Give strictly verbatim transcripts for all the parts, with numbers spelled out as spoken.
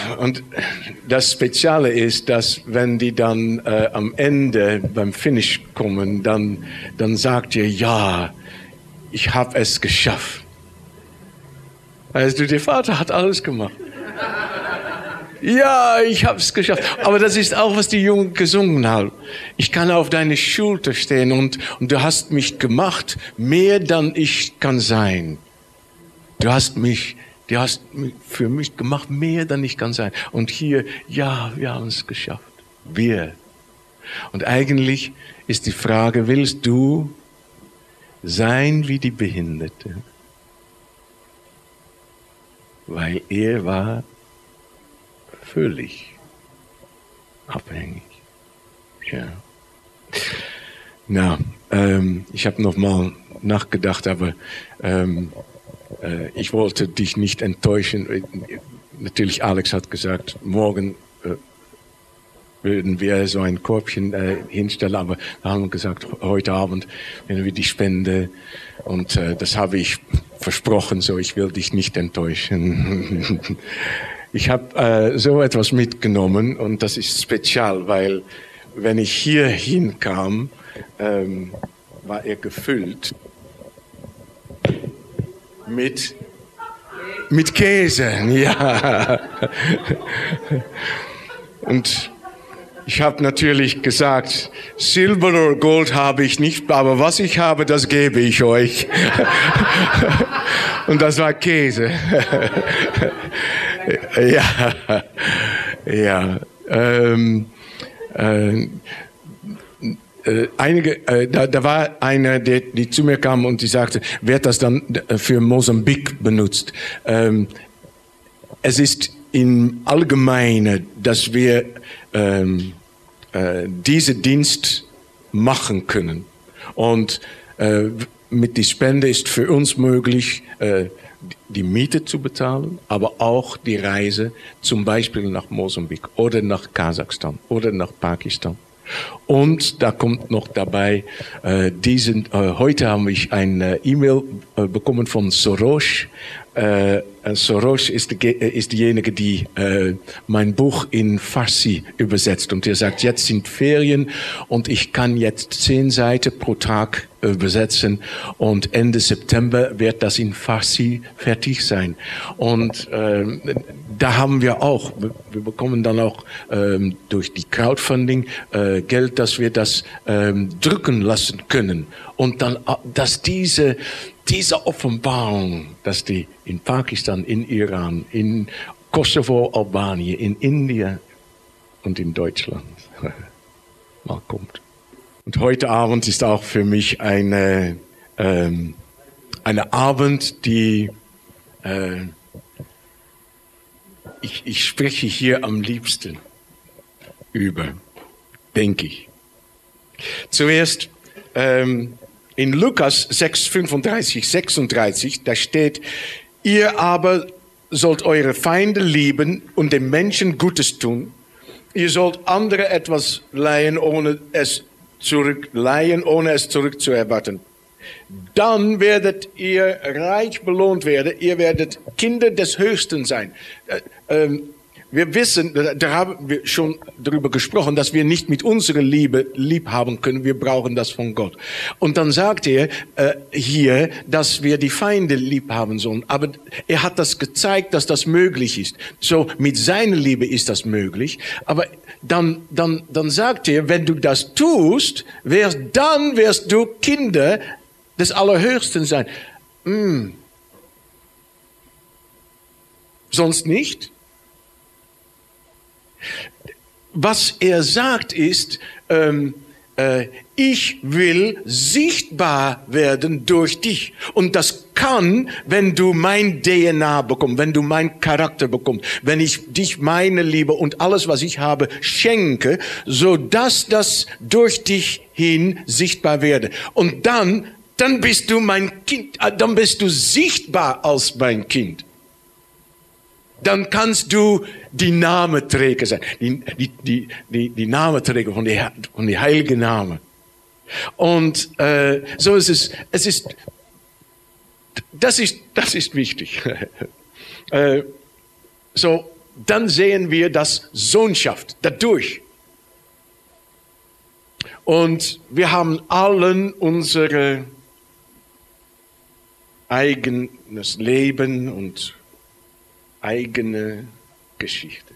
und das Spezielle ist, dass wenn die dann äh, am Ende beim Finish kommen, dann, dann sagt ihr, ja, ich habe es geschafft. Weißt du, der Vater hat alles gemacht. Ja, ich habe es geschafft. Aber das ist auch, was die Jungen gesungen haben. Ich kann auf deine Schulter stehen und, und du hast mich gemacht, mehr dann ich kann sein. Du hast mich, du hast für mich gemacht, mehr dann ich kann sein. Und hier, ja, wir haben es geschafft. Wir. Und eigentlich ist die Frage, willst du sein wie die Behinderte? Weil er war völlig abhängig. Ja. Na, ähm, ich habe noch mal nachgedacht, aber ähm, äh, ich wollte dich nicht enttäuschen. Natürlich, Alex hat gesagt, morgen äh, würden wir so ein Korbchen äh, hinstellen, aber wir haben gesagt, heute Abend werden wir die Spende und äh, das habe ich versprochen, so ich will dich nicht enttäuschen. Ich habe äh, so etwas mitgenommen und das ist spezial, weil wenn ich hier hinkam, ähm, war er gefüllt mit, mit Käse. Ja. Und ich habe natürlich gesagt, Silber oder Gold habe ich nicht, aber was ich habe, das gebe ich euch. Und das war Käse. Ja, ja. Ähm, äh, äh, einige, äh, da, da war eine, die, die zu mir kam und die sagte, wird das dann für Mosambik benutzt? Ähm, es ist im Allgemeinen, dass wir ähm, äh, diesen Dienst machen können. Und äh, mit der Spende ist für uns möglich, äh, die Miete zu bezahlen, aber auch die Reise zum Beispiel nach Mosambik oder nach Kasachstan oder nach Pakistan. Und da kommt noch dabei, äh, diesen, äh, heute habe ich eine E-Mail äh, bekommen von Soros. Äh, Soros ist, die, ist diejenige, die äh, mein Buch in Farsi übersetzt. Und er sagt, jetzt sind Ferien und ich kann jetzt zehn Seiten pro Tag übersetzen. Und Ende September wird das in Farsi fertig sein. Und äh, da haben wir auch, wir bekommen dann auch ähm, durch die Crowdfunding äh, Geld, dass wir das ähm, drücken lassen können. Und dann, dass diese Diese Offenbarung, dass die in Pakistan, in Iran, in Kosovo, Albanien, in Indien und in Deutschland mal kommt. Und heute Abend ist auch für mich eine, ähm, eine Abend, die äh, ich, ich spreche hier am liebsten über, denke ich. Zuerst ähm, in Lukas sechs, fünfunddreißig, sechsunddreißig, da steht, ihr aber sollt eure Feinde lieben und den Menschen Gutes tun. Ihr sollt andere etwas leihen, ohne es zurückleihen, ohne es zurückzuerwarten. Dann werdet ihr reich belohnt werden. Ihr werdet Kinder des Höchsten sein. Äh, ähm, Wir wissen, da haben wir schon darüber gesprochen, dass wir nicht mit unserer Liebe lieb haben können. Wir brauchen das von Gott. Und dann sagt er äh, hier, dass wir die Feinde lieb haben sollen. Aber er hat das gezeigt, dass das möglich ist. So, mit seiner Liebe ist das möglich. Aber dann, dann, dann sagt er, wenn du das tust, wirst, dann wirst du Kinder des Allerhöchsten sein. Hm. Sonst nicht? Was er sagt ist, ähm, äh, ich will sichtbar werden durch dich. Und das kann, wenn du mein D N A bekommst, wenn du mein Charakter bekommst, wenn ich dich meine Liebe und alles, was ich habe, schenke, so dass das durch dich hin sichtbar werde. Und dann, dann bist du mein Kind, dann bist du sichtbar als mein Kind. Dann kannst du die Namenträger sein, die, die, die, die, die Namenträger von der, von der heiligen Name. Und äh, so ist es. Es ist, das ist, das ist wichtig. äh, so, dann sehen wir das Sohnschaft dadurch. Und wir haben allen unsere eigenes Leben und eigene Geschichte.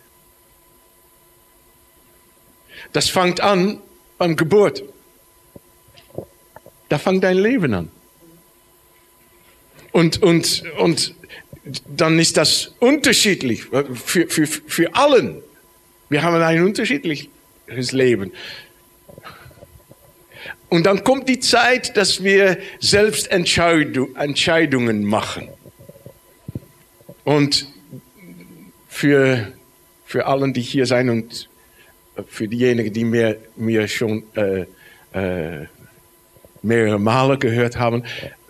Das fängt an beim Geburt. Da fängt dein Leben an. Und, und, und dann ist das unterschiedlich für, für, für allen. Wir haben ein unterschiedliches Leben. Und dann kommt die Zeit, dass wir selbst Entscheidungen machen. Und für, für allen, die hier sind und für diejenigen, die mir, mir schon äh, äh, mehrere Male gehört haben,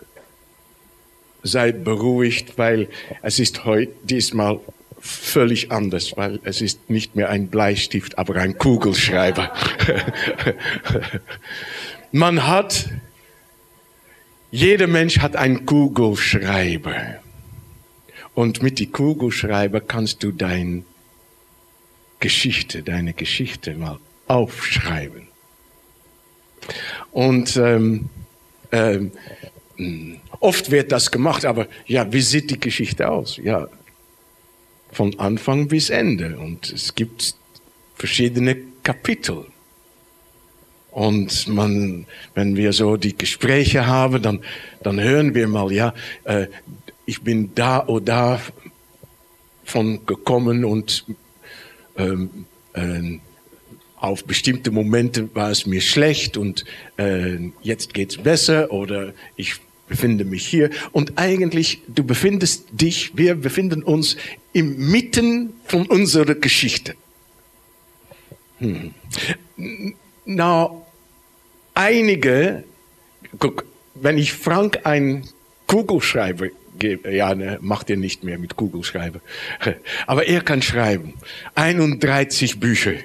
seid beruhigt, weil es ist heute diesmal völlig anders, weil es ist nicht mehr ein Bleistift, aber ein Kugelschreiber. Man hat, jeder Mensch hat einen Kugelschreiber. Und mit dem Kugelschreiber kannst du deine Geschichte, deine Geschichte mal aufschreiben. Und ähm, ähm, oft wird das gemacht, aber ja, wie sieht die Geschichte aus? Ja, von Anfang bis Ende. Und es gibt verschiedene Kapitel. Und man, wenn wir so die Gespräche haben, dann, dann hören wir mal, ja, äh, ich bin da oder da von gekommen und ähm, äh, auf bestimmte Momente war es mir schlecht und äh, jetzt geht's besser oder ich befinde mich hier. Und eigentlich, du befindest dich, wir befinden uns inmitten von unserer Geschichte. Hm. Na, einige, guck, wenn ich Frank einen Kugelschreiber gebe, ja, ne, macht er nicht mehr mit Kugelschreiber, aber er kann schreiben. einunddreißig Bücher.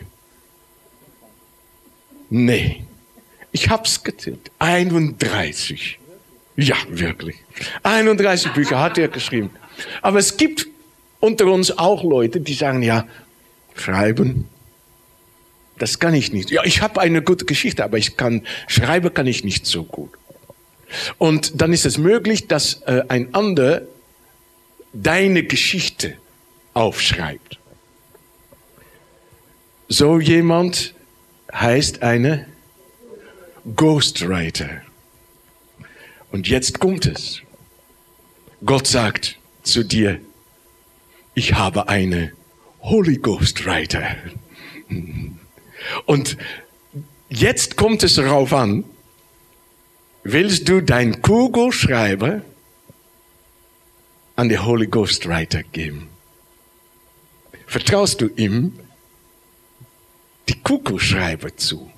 Nee, ich hab's gezählt. einunddreißig. Ja, wirklich. einunddreißig Bücher hat er geschrieben. Aber es gibt unter uns auch Leute, die sagen, ja, schreiben, das kann ich nicht. Ja, ich habe eine gute Geschichte, aber ich kann, schreiben kann ich nicht so gut. Und dann ist es möglich, dass äh, ein anderer deine Geschichte aufschreibt. So jemand heißt eine Ghostwriter. Und jetzt kommt es. Gott sagt zu dir, ich habe eine Holy Ghostwriter. Und jetzt kommt es darauf an, willst du dein Kugelschreiber an den Holy Ghostwriter geben? Vertraust du ihm die Kugelschreiber zu?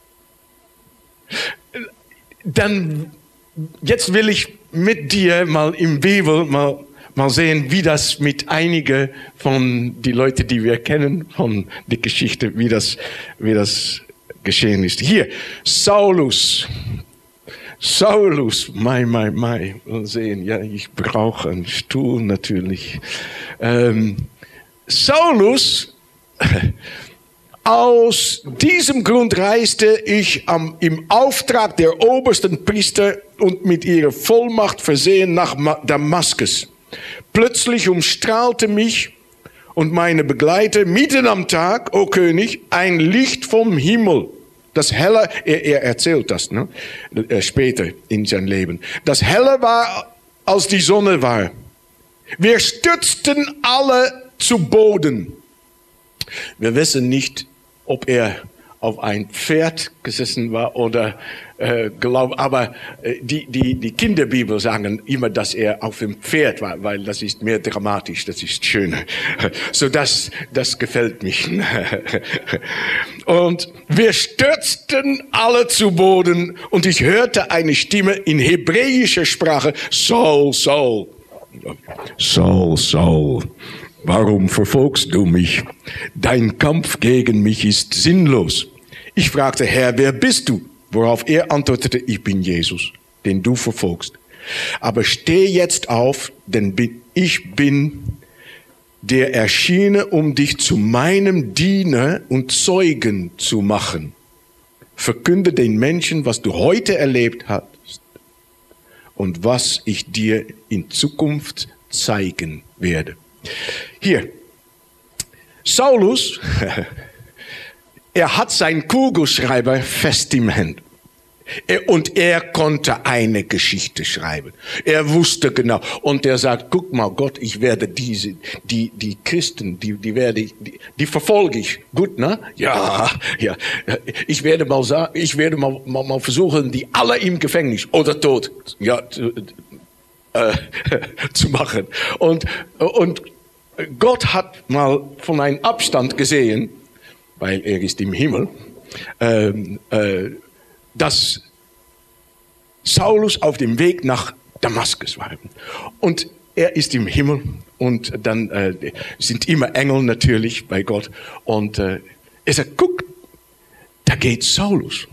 Dann, jetzt will ich mit dir mal im Bibel mal, mal sehen, wie das mit einigen von die Leute, die wir kennen, von der Geschichte, wie das, wie das geschehen ist. Hier, Saulus. Saulus, mai, mai, mai. Mal sehen, ja, ich brauche einen Stuhl natürlich. Ähm, Saulus, aus diesem Grund reiste ich am, im Auftrag der obersten Priester und mit ihrer Vollmacht versehen nach Damaskus. Plötzlich umstrahlte mich und meine Begleiter mitten am Tag, o König, ein Licht vom Himmel. Das heller, er, er erzählt das, ne? Später in seinem Leben. Das heller war, als die Sonne war. Wir stürzten alle zu Boden. Wir wissen nicht, ob er auf ein Pferd gesessen war oder äh, glaub, aber äh, die, die, die Kinderbibel sagen immer, dass er auf dem Pferd war, weil das ist mehr dramatisch, das ist schöner. So das, das gefällt mich. Und wir stürzten alle zu Boden und ich hörte eine Stimme in hebräischer Sprache, Saul, Saul, Saul, Saul. Warum verfolgst du mich? Dein Kampf gegen mich ist sinnlos. Ich fragte, Herr, wer bist du? Worauf er antwortete, ich bin Jesus, den du verfolgst. Aber steh jetzt auf, denn ich bin der erschiene, um dich zu meinem Diener und Zeugen zu machen. Verkünde den Menschen, was du heute erlebt hast und was ich dir in Zukunft zeigen werde. Hier, Saulus, er hat seinen Kugelschreiber fest im Hand. Und er konnte eine Geschichte schreiben. Er wusste genau. Und er sagt, guck mal, Gott, ich werde diese, die, die Christen, die, die werde ich, die, die verfolge ich. Gut, ne? Ja, ja. Ich werde mal sagen, ich werde mal, mal, mal versuchen, die alle im Gefängnis oder tot, ja, zu, äh, zu machen. Und, und Gott hat mal von einem Abstand gesehen, weil er ist im Himmel, ähm, äh, dass Saulus auf dem Weg nach Damaskus war. Und er ist im Himmel und dann äh, sind immer Engel natürlich bei Gott. Und äh, er sagt, guck, da geht Saulus.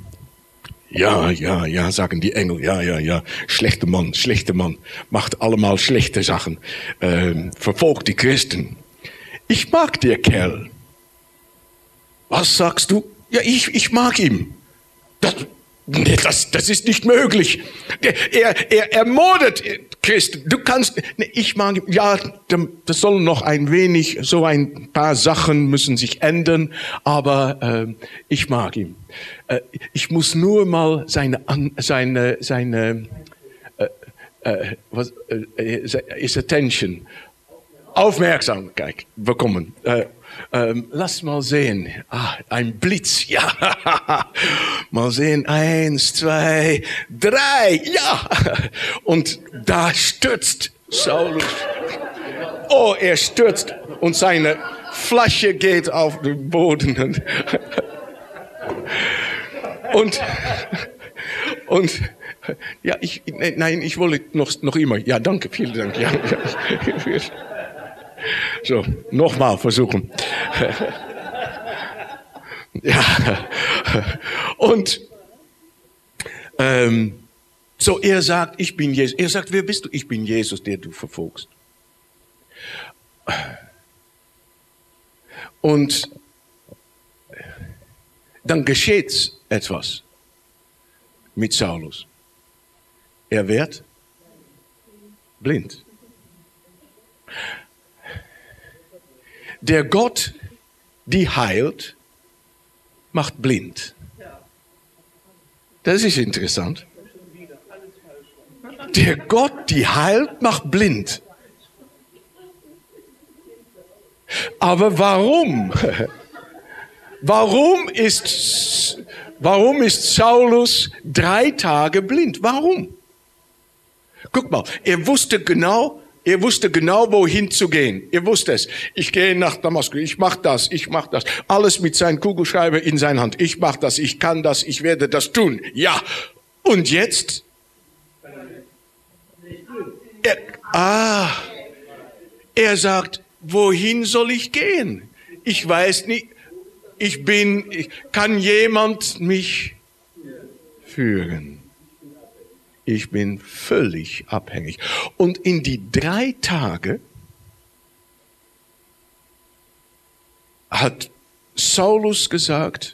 Ja, ja, ja, sagen die Engel, ja, ja, ja, schlechter Mann, schlechter Mann, macht allemal schlechte Sachen, ähm, verfolgt die Christen. Ich mag den Kerl. Was sagst du? Ja, ich, ich mag ihn. Das, das, das ist nicht möglich. Er, er ermordet Christen. Du kannst, ich mag, ja, das soll noch ein wenig, so ein paar Sachen müssen sich ändern, aber äh, ich mag ihn. Äh, ich muss nur mal seine, seine, seine, äh, äh, was, äh, his attention, Aufmerksamkeit bekommen. Äh, Ähm, lass mal sehen. Ah, ein Blitz. Ja. Mal sehen. Eins, zwei, drei. Ja. Und da stürzt Saulus. Oh, er stürzt. Und seine Flasche geht auf den Boden. Und, und, ja, ich, nein, ich wollte noch, noch immer. Ja, danke, vielen Dank. Ja, ja. So, nochmal versuchen. Ja. Und ähm, so, er sagt, ich bin Jesus. Er sagt, wer bist du? Ich bin Jesus, der du verfolgst. Und dann geschieht etwas mit Saulus. Er wird blind. Der Gott, die heilt, macht blind. Das ist interessant. Der Gott, die heilt, macht blind. Aber warum? Warum ist, warum ist Saulus drei Tage blind? Warum? Guck mal, er wusste genau, Er wusste genau, wohin zu gehen. Er wusste es. Ich gehe nach Damaskus. Ich mache das. Ich mache das. Alles mit seinem Kugelschreiber in seiner Hand. Ich mache das. Ich kann das. Ich werde das tun. Ja. Und jetzt? Er, ah. Er sagt, wohin soll ich gehen? Ich weiß nicht. Ich bin, ich, kann jemand mich führen? Ich bin völlig abhängig. Und in die drei Tage hat Saulus gesagt,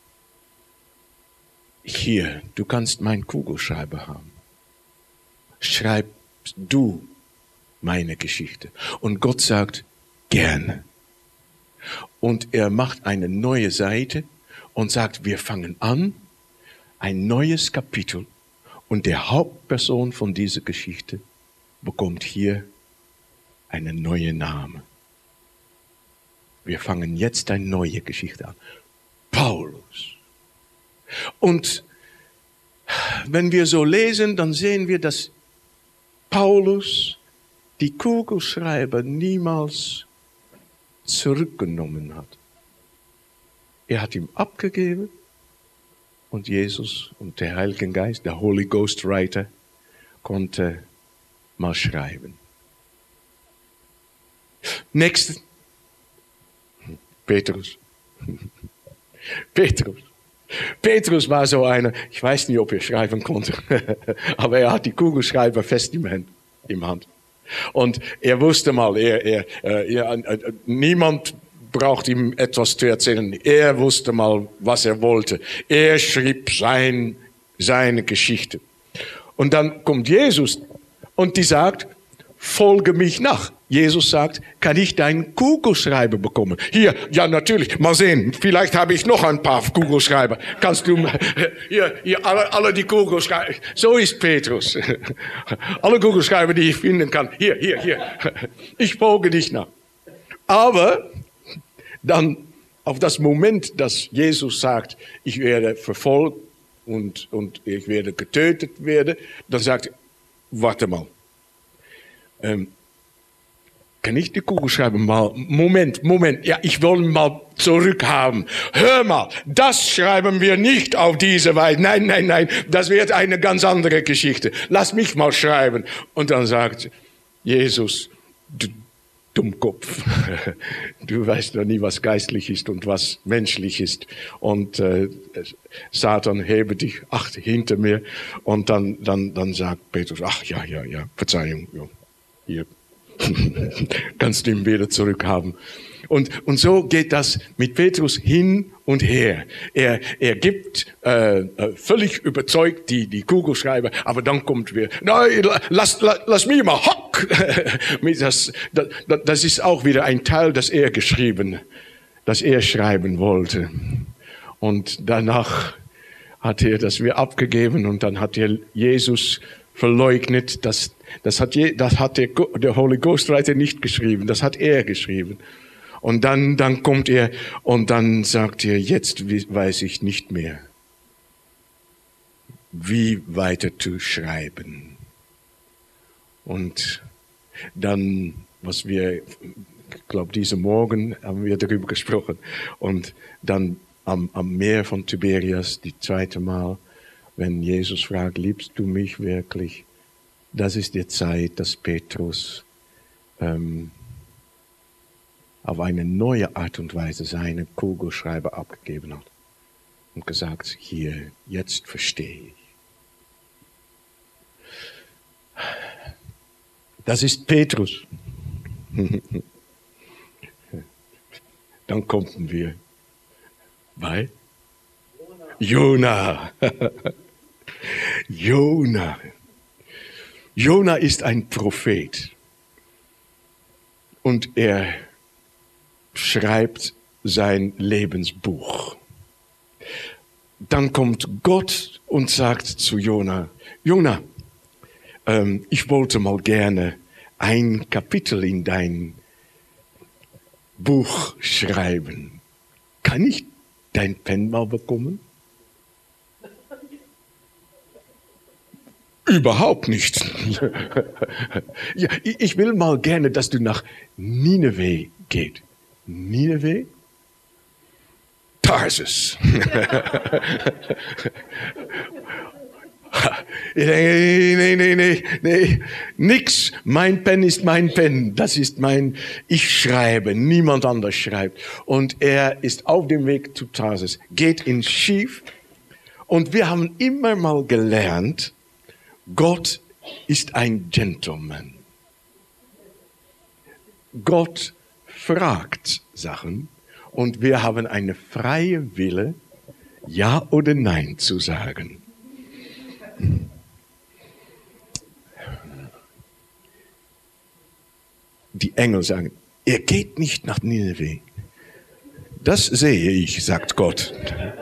hier, du kannst meinen Kugelschreiber haben. Schreib du meine Geschichte. Und Gott sagt, gerne. Und er macht eine neue Seite und sagt, wir fangen an, ein neues Kapitel. Und der Hauptperson von dieser Geschichte bekommt hier einen neuen Namen. Wir fangen jetzt eine neue Geschichte an. Paulus. Und wenn wir so lesen, dann sehen wir, dass Paulus die Kugelschreiber niemals zurückgenommen hat. Er hat ihm abgegeben. Und Jesus und der Heilige Geist, der Holy Ghost Writer, konnte mal schreiben. Nächste. Petrus. Petrus. Petrus war so einer, ich weiß nicht, ob er schreiben konnte, aber er hat die Kugelschreiber fest im Hand. Im Hand. Und er wusste mal, er, er, er, er, niemand braucht ihm etwas zu erzählen. Er wusste mal, was er wollte. Er schrieb sein, seine Geschichte. Und dann kommt Jesus und die sagt, folge mich nach. Jesus sagt, kann ich deinen Kugelschreiber bekommen? Hier, ja natürlich, mal sehen, vielleicht habe ich noch ein paar Kugelschreiber. Kannst du, hier, hier alle, alle die Kugelschreiber. So ist Petrus. Alle Kugelschreiber, die ich finden kann. Hier, hier, hier. Ich folge dich nach. Aber dann auf das Moment, dass Jesus sagt, ich werde verfolgt und, und ich werde getötet werden, dann sagt er, warte mal. Ähm, Kann ich die Kugelschreiber mal, Moment, Moment, ja, ich will mal zurückhaben. Hör mal, das schreiben wir nicht auf diese Weise. Nein, nein, nein, das wird eine ganz andere Geschichte. Lass mich mal schreiben. Und dann sagt Jesus, du Dummkopf, du weißt doch nie, was geistlich ist und was menschlich ist. Und äh, Satan hebe dich, ach, hinter mir. Und dann, dann, dann sagt Petrus, ach, ja, ja, ja, Verzeihung, ja, hier. Kannst du ihn wieder zurückhaben. Und, und so geht das mit Petrus hin und her. Er, er gibt äh, völlig überzeugt die, die Kugelschreiber, aber dann kommt wieder, nein, lass, lass, lass mich mal hock. das, das, das ist auch wieder ein Teil, das er geschrieben, das er schreiben wollte. Und danach hat er das wieder abgegeben und dann hat er Jesus verleugnet. Das, das hat, je, das hat der, der Holy Ghostwriter nicht geschrieben, das hat er geschrieben. Und dann, dann kommt er und dann sagt er, jetzt weiß ich nicht mehr, wie weiter zu schreiben. Und dann, was wir, ich glaube, diesen Morgen haben wir darüber gesprochen. Und dann am, am Meer von Tiberias, die zweite Mal, wenn Jesus fragt, liebst du mich wirklich? Das ist die Zeit, dass Petrus ähm, auf eine neue Art und Weise seine Kugelschreiber abgegeben hat und gesagt, hier, jetzt verstehe ich. Das ist Petrus. Dann kommen wir bei Jona. Jona. Jona ist ein Prophet. Und er schreibt sein Lebensbuch. Dann kommt Gott und sagt zu Jona, Jona, ähm, ich wollte mal gerne ein Kapitel in dein Buch schreiben. Kann ich dein Pen mal bekommen? Überhaupt nicht. Ja, ich will mal gerne, dass du nach Nineveh gehst. Nineveh? Tarsus. Ich denke, nee, nee, nee, nee, nix. Mein Pen ist mein Pen. Das ist mein, ich schreibe, niemand anders schreibt. Und er ist auf dem Weg zu Tarsus, geht ins Schiff. Und wir haben immer mal gelernt, Gott ist ein Gentleman. Gott fragt Sachen und wir haben eine freie Wille, Ja oder Nein zu sagen. Die Engel sagen, er geht nicht nach Nineveh. Das sehe ich, sagt Gott.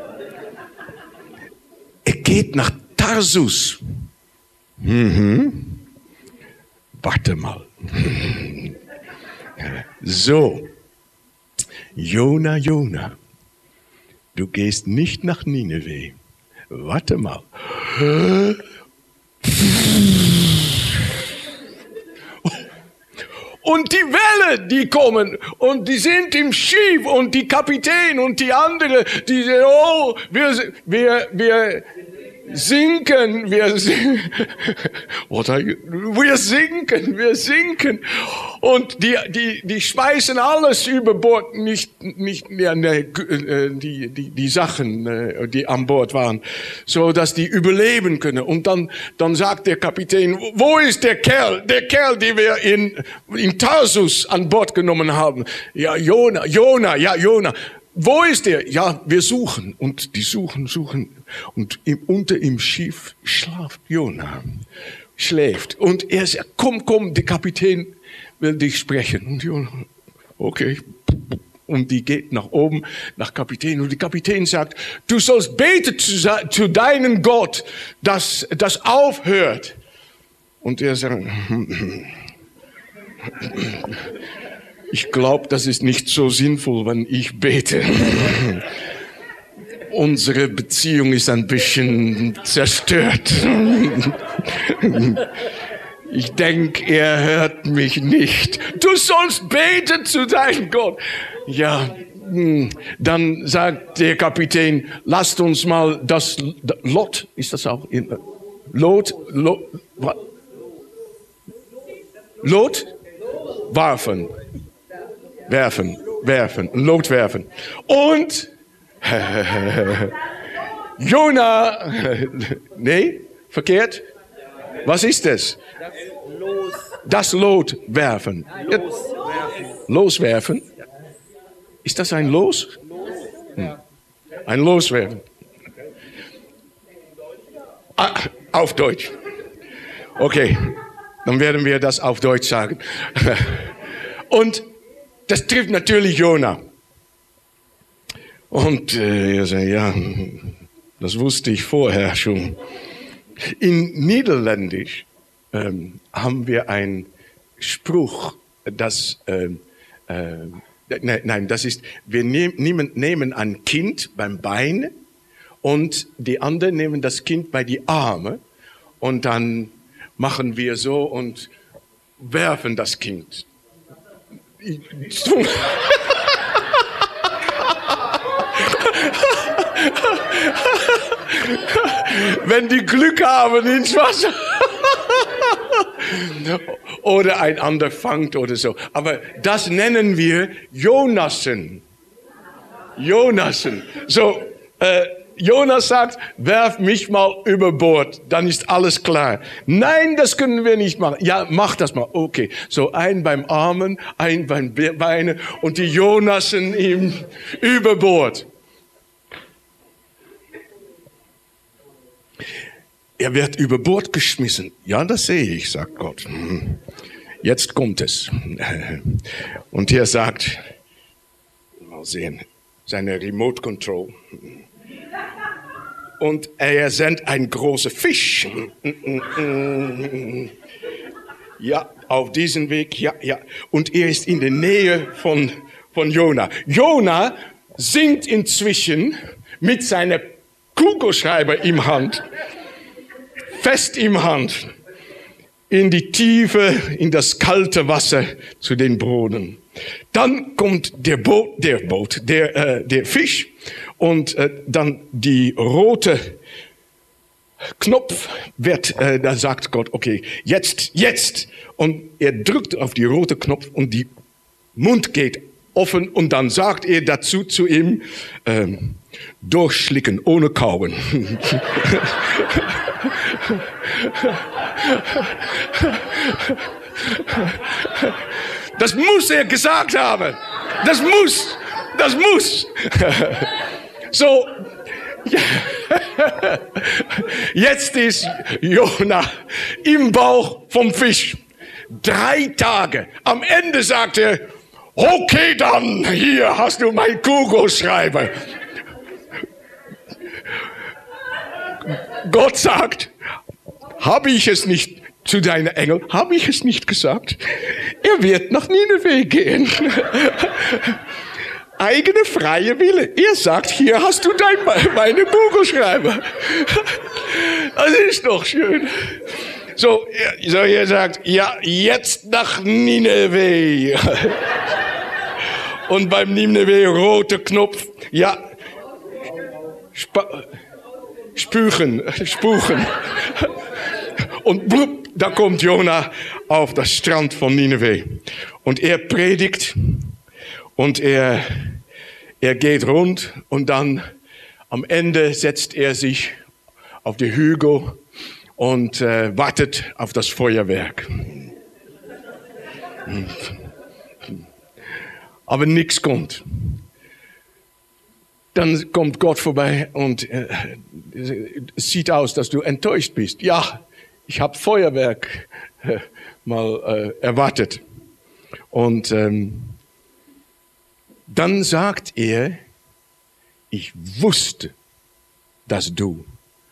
Er geht nach Tarsus. Mhm. Warte mal. So, Jona, Jona, du gehst nicht nach Nineveh. Warte mal. Und die Welle, die kommen und die sind im Schiff und die Kapitän und die andere, die sagen, oh, wir, wir, wir, sinken, wir sinken, oder wir sinken, wir sinken. Und die, die, die schmeißen alles über Bord, nicht, nicht mehr die, die, die Sachen, die an Bord waren, so dass die überleben können. Und dann, dann sagt der Kapitän, wo ist der Kerl, der Kerl, den wir in, in Tarsus an Bord genommen haben? Ja, Jona, Jona, ja, Jona. Wo ist er? Ja, wir suchen. Und die suchen, suchen. Und im, unter im Schiff schlaft Jona. Schläft. Und er sagt, komm, komm, der Kapitän will dich sprechen. Und Jona, okay. Und die geht nach oben, nach Kapitän. Und der Kapitän sagt, du sollst beten zu, zu deinem Gott, dass das aufhört. Und er sagt, ich glaube, das ist nicht so sinnvoll, wenn ich bete. Unsere Beziehung ist ein bisschen zerstört. Ich denke, er hört mich nicht. Du sollst beten zu deinem Gott. Ja, dann sagt der Kapitän, lasst uns mal das Lot, ist das auch in Lot, Lot, Lot werfen. Werfen, werfen, Lot werfen. Und Jona, nee, verkehrt. Was ist es? Das Los. Das Lot werfen. Loswerfen. Loswerfen? Ist das ein Los? Hm. Ein Loswerfen. Ah, auf Deutsch. Okay, dann werden wir das auf Deutsch sagen. Und das trifft natürlich Jona. Und äh, er sagt, ja, das wusste ich vorher schon. In Niederländisch ähm, haben wir einen Spruch, das, äh, äh, nein, nein, das ist, wir nehm, nehmen, nehmen ein Kind beim Bein und die anderen nehmen das Kind bei die Arme und dann machen wir so und werfen das Kind. Wenn die Glück haben ins Wasser. Oder ein anderer fangt oder so. Aber das nennen wir Jonassen. Jonassen. So, äh, Jonas sagt, werf mich mal über Bord, dann ist alles klar. Nein, das können wir nicht machen. Ja, mach das mal. Okay, so ein beim Armen, ein beim Beine und die Jonassen ihm über Bord. Er wird über Bord geschmissen. Ja, das sehe ich, sagt Gott. Jetzt kommt es. Und er sagt, mal sehen, seine Remote Control. Und er sendet einen großen Fisch. Ja, auf diesem Weg, ja, ja. Und er ist in der Nähe von, von Jona. Jona singt inzwischen mit seiner Kugelschreiber im Hand, fest im Hand, in die Tiefe, in das kalte Wasser zu den Boden. Dann kommt der Boot, der Boot, der, äh, der Fisch und äh, dann die rote Knopf wird, äh, da sagt Gott, okay, jetzt, jetzt. Und er drückt auf die rote Knopf und die Mund geht offen und dann sagt er dazu zu ihm, ähm, durchschlicken, ohne kauen. Das muss er gesagt haben. Das muss. Das muss. So. Jetzt ist Jona im Bauch vom Fisch. Drei Tage. Am Ende sagt er, okay dann, hier hast du meinen Kugelschreiber. Gott sagt, habe ich es nicht zu deinen Engeln, habe ich es nicht gesagt? Er wird nach Nineveh gehen. Eigene freie Wille. Er sagt, hier hast du dein, meine Kugelschreiber. Das ist doch schön. So, so er sagt, ja, jetzt nach Nineveh. Und beim Nineveh rote Knopf, ja, Sp- Spuchen, Spuchen. Und blub, da kommt Jona auf das Strand von Nineveh. Und er predigt und er, er geht rund und dann am Ende setzt er sich auf die Hügel und äh, wartet auf das Feuerwerk. Aber nichts kommt. Dann kommt Gott vorbei und äh, es sieht aus, dass du enttäuscht bist. Ja, ich habe Feuerwerk äh, mal äh, erwartet. Und ähm, dann sagt er, ich wusste, dass du.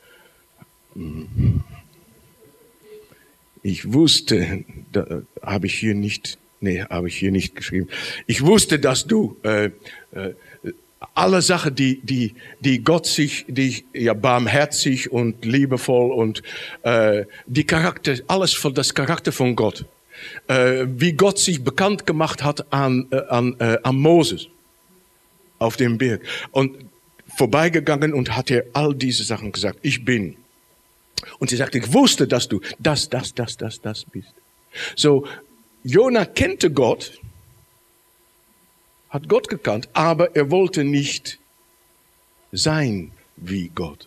Ich wusste, da habe ich hier nicht, nee, habe ich hier nicht geschrieben. Ich wusste, dass du äh, äh, alle Sachen, die die die Gott sich, die ja barmherzig und liebevoll und äh, die Charakter, alles von das Charakter von Gott, äh, wie Gott sich bekannt gemacht hat an äh, an äh, an Moses auf dem Berg und vorbeigegangen und hat er all diese Sachen gesagt. Ich bin. Und sie sagte, ich wusste, dass du das, das, das, das, das bist. So, Jona kannte Gott, hat Gott gekannt, aber er wollte nicht sein wie Gott.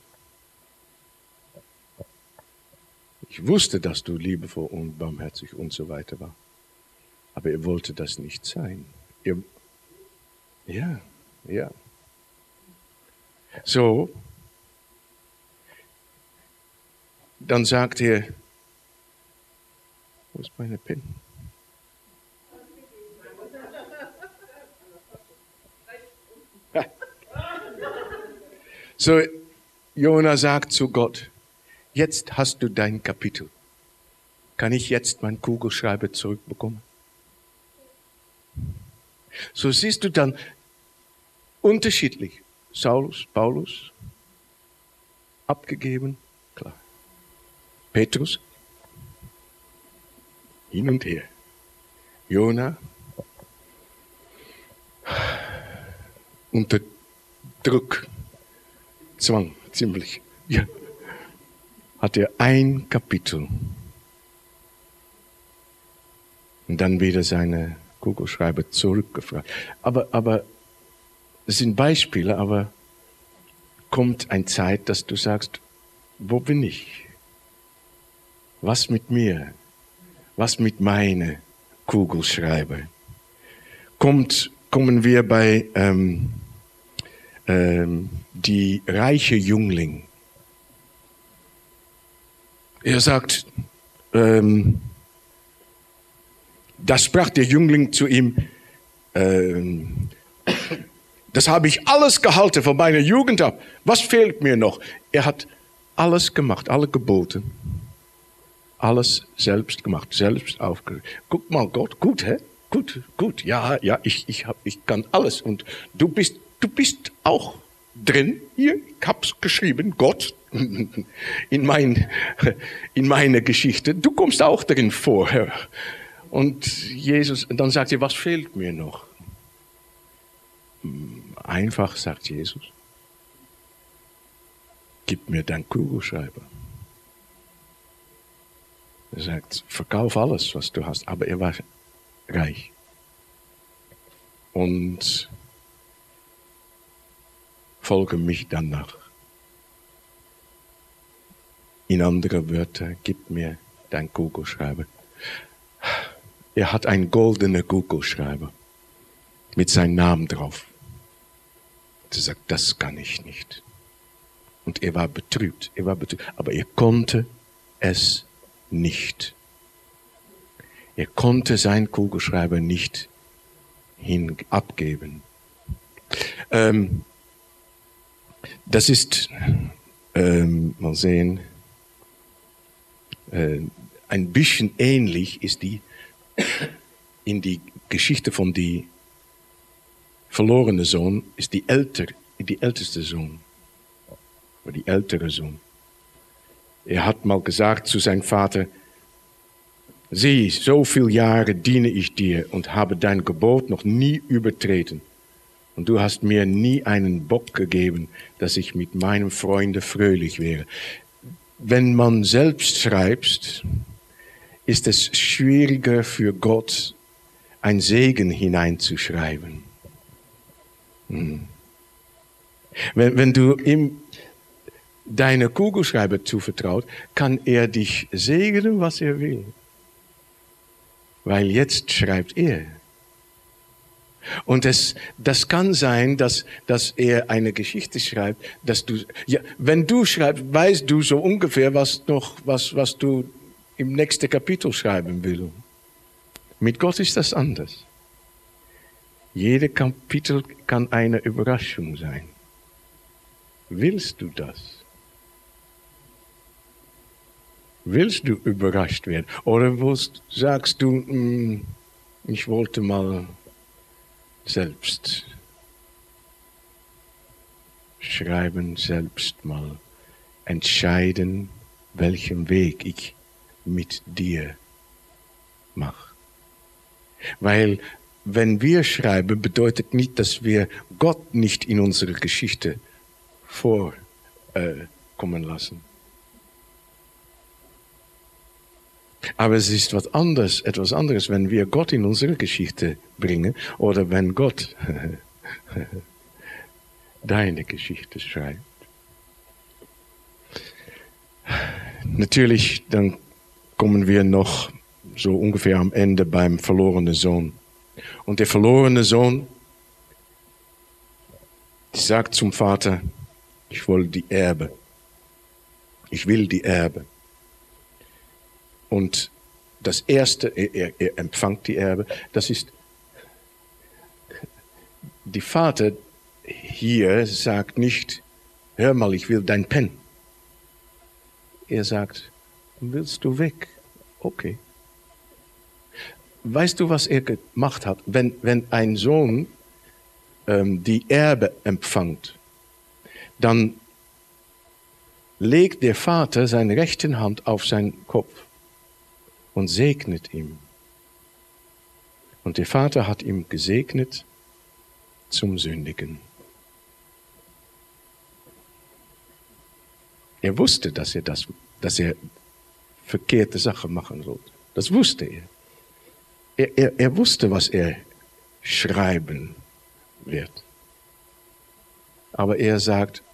Ich wusste, dass du liebevoll und barmherzig und so weiter war. Aber er wollte das nicht sein. Er, ja, ja. So, dann sagt er, wo ist meine Pen? So, Jona sagt zu Gott, jetzt hast du dein Kapitel. Kann ich jetzt meinen Kugelschreiber zurückbekommen? So siehst du dann unterschiedlich. Saulus, Paulus, abgegeben, klar. Petrus, hin und her. Jona, unter Druck, Zwang, ziemlich. Ja. Hat er ein Kapitel. Und dann wieder seine Kugelschreiber zurückgefragt. Aber, aber, es sind Beispiele, aber kommt eine Zeit, dass du sagst, wo bin ich? Was mit mir? Was mit meinen Kugelschreiber? Kommt, kommen wir bei ähm, ähm, die reiche Jüngling. Er sagt, ähm, da sprach der Jüngling zu ihm, ähm, das habe ich alles gehalten von meiner Jugend ab. Was fehlt mir noch? Er hat alles gemacht, alle Gebote. Alles selbst gemacht, selbst aufgehört. Guck mal, Gott, gut, hä? Gut, gut, ja, ja, ich, ich, hab, ich kann alles. Und du bist, du bist auch drin. Hier, ich hab's geschrieben, Gott, in, mein, in meine Geschichte. Du kommst auch drin vor. Und Jesus, dann sagt er, was fehlt mir noch? Einfach, sagt Jesus, gib mir deinen Kugelschreiber. Er sagt, verkauf alles, was du hast. Aber er war reich. Und folge mich danach. In andere Wörter, gib mir deinen Kugelschreiber. Er hat einen goldenen Kugelschreiber mit seinem Namen drauf. Er sagt, das kann ich nicht. Und er war betrübt, er war betrübt, aber er konnte es nicht. Er konnte seinen Kugelschreiber nicht hin abgeben. Ähm, das ist, ähm, mal sehen, äh, ein bisschen ähnlich ist die in die Geschichte von die verlorene Sohn ist die älter, die älteste Sohn, oder die ältere Sohn. Er hat mal gesagt zu seinem Vater, sieh, so viele Jahre diene ich dir und habe dein Gebot noch nie übertreten. Und du hast mir nie einen Bock gegeben, dass ich mit meinen Freunden fröhlich wäre. Wenn man selbst schreibt, ist es schwieriger für Gott, ein Segen hineinzuschreiben. Hm. Wenn, wenn du ihm deine Kugelschreiber zuvertraut, kann er dich segnen, was er will. Weil jetzt schreibt er. Und es, das kann sein, dass, dass er eine Geschichte schreibt, dass du, ja, wenn du schreibst, weißt du so ungefähr, was noch, was, was du im nächsten Kapitel schreiben willst. Mit Gott ist das anders. Jede Kapitel kann eine Überraschung sein. Willst du das? Willst du überrascht werden? Oder willst, sagst du, mm, ich wollte mal selbst schreiben, selbst mal entscheiden, welchen Weg ich mit dir mache. Weil wenn wir schreiben, bedeutet nicht, dass wir Gott nicht in unsere Geschichte vorkommen äh, lassen. Aber es ist was anderes, etwas anderes, wenn wir Gott in unsere Geschichte bringen oder wenn Gott deine Geschichte schreibt. Natürlich, dann kommen wir noch so ungefähr am Ende beim verlorenen Sohn. Und der verlorene Sohn, die sagt zum Vater, ich will die Erbe. Ich will die Erbe. Und das Erste, er, er empfängt die Erbe, das ist, die Vater hier sagt nicht, hör mal, ich will dein Pen. Er sagt, willst du weg? Okay. Weißt du, was er gemacht hat? Wenn, wenn ein Sohn ähm, die Erbe empfängt, dann legt der Vater seine rechte Hand auf seinen Kopf und segnet ihm. Und der Vater hat ihm gesegnet zum Sündigen. Er wusste, dass er das, dass er verkehrte Sachen machen sollte. Das wusste er. Er, er, er wusste, was er schreiben wird. Aber er sagt,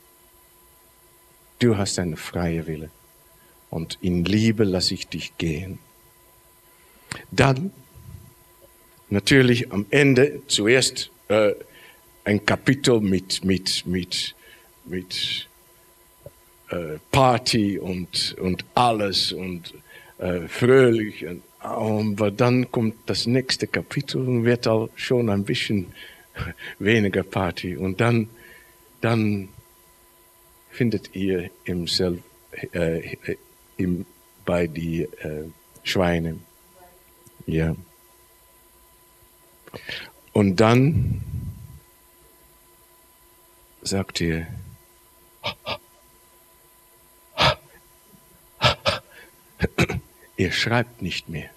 du hast eine freie Wille. Und in Liebe lasse ich dich gehen. Dann, natürlich am Ende, zuerst äh, ein Kapitel mit, mit, mit, mit äh, Party und, und alles und äh, fröhlich. Und, aber dann kommt das nächste Kapitel und wird auch schon ein bisschen weniger Party. Und dann, dann findet ihr im Selb, äh, Im, bei die äh, Schweine. Ja. Und dann sagt er, er schreibt nicht mehr.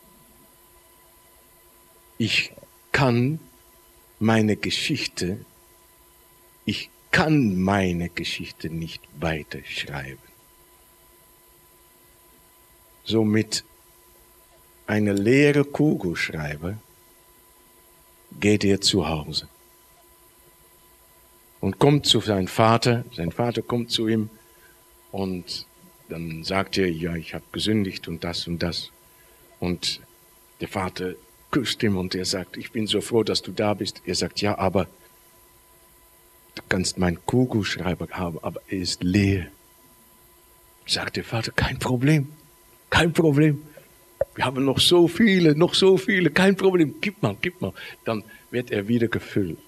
Ich kann meine Geschichte, ich kann meine Geschichte nicht weiterschreiben. So mit einer leeren Kugelschreiber geht er zu Hause und kommt zu seinem Vater. Sein Vater kommt zu ihm und dann sagt er, ja, ich habe gesündigt und das und das. Und der Vater küsst ihn und er sagt, ich bin so froh, dass du da bist. Er sagt, ja, aber du kannst meinen Kugelschreiber haben, aber er ist leer. Sagt der Vater, kein Problem. Kein Problem. Wir haben noch so viele, noch so viele, kein Problem. Gib mal, gib mal. Dann wird er wieder gefüllt.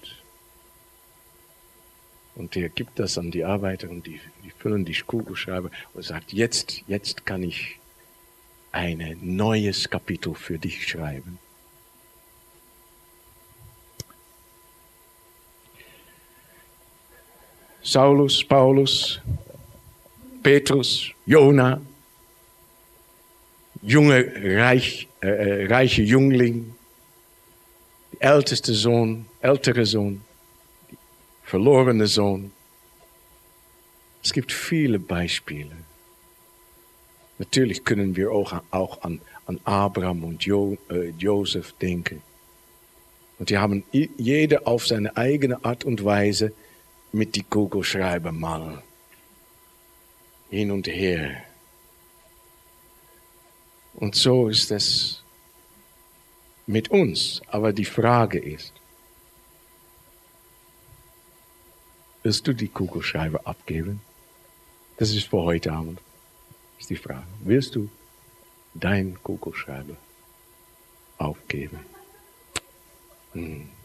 Und er gibt das an die Arbeiter und die, die füllen die Kugelschreiber und sagt, jetzt, jetzt kann ich ein neues Kapitel für dich schreiben. Saulus, Paulus, Petrus, Jona, junge, reich, äh, reiche Jüngling, älteste Sohn, ältere Sohn, verlorene Sohn. Es gibt viele Beispiele. Natürlich können wir auch, auch an, an Abraham und jo, äh, Josef denken. Und die haben jeder auf seine eigene Art und Weise mit die Kugelschreiber mal hin und her. Und so ist es mit uns. Aber die Frage ist, wirst du die Kugelschreiber abgeben? Das ist für heute Abend. Das ist die Frage. Wirst du dein Kugelschreiber aufgeben? Hm.